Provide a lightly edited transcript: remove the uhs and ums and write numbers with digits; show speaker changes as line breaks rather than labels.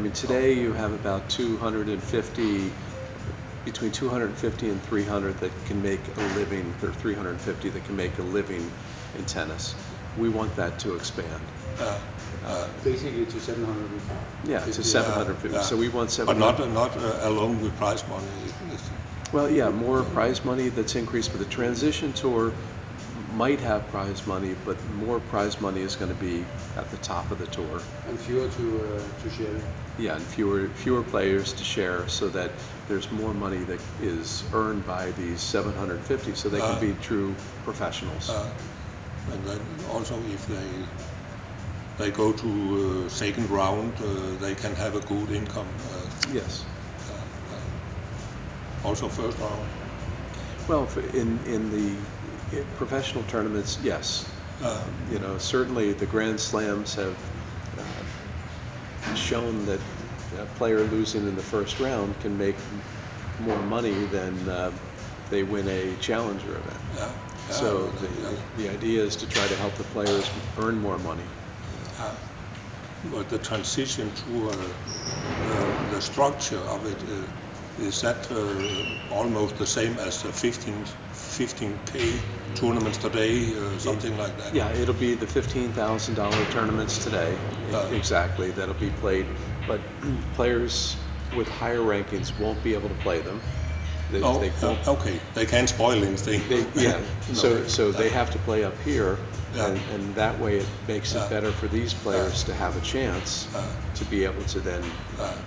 mean, today you have about 250, between 250 and 300 that can make a living, or 350 that can make a living in tennis. We want that to expand.
Basically to 700.
Yeah, to 750. So we want 700.
But not along with prize money.
Well, yeah, more prize money that's increased, but the transition tour might have prize money, but more prize money is going to be at the top of the tour.
And fewer to share.
Yeah, and fewer players to share, so that there's more money that is earned by these 750, so they can be true professionals.
And then also if they go to second round, they can have a good income.
Yes.
Also first round.
Well, in the professional tournaments, yes. Certainly the Grand Slams have shown that a player losing in the first round can make more money than they win a challenger event. So the idea is to try to help the players earn more money.
But the transition to the structure of it, is that almost the same as the 15K tournaments today, something like that?
Yeah, it'll be the $15,000 tournaments today, exactly, that'll be played. But players with higher rankings won't be able to play them.
Okay, they can't spoil anything.
So they have to play up here, and that way it makes it better for these players to have a chance to be able to then